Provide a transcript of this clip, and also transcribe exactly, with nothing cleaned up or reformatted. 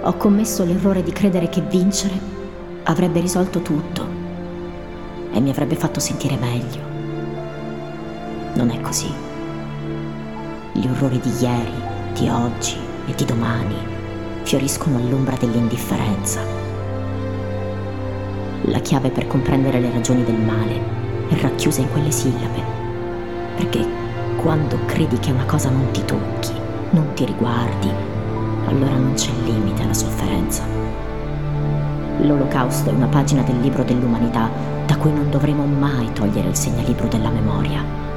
Ho commesso l'errore di credere che vincere avrebbe risolto tutto e mi avrebbe fatto sentire meglio. Non è così. Gli orrori di ieri, di oggi e di domani fioriscono all'ombra dell'indifferenza. La chiave per comprendere le ragioni del male è racchiusa in quelle sillabe, perché quando credi che una cosa non ti tocchi, non ti riguardi, allora non c'è limite alla sofferenza. L'Olocausto è una pagina del libro dell'umanità da cui non dovremo mai togliere il segnalibro della memoria.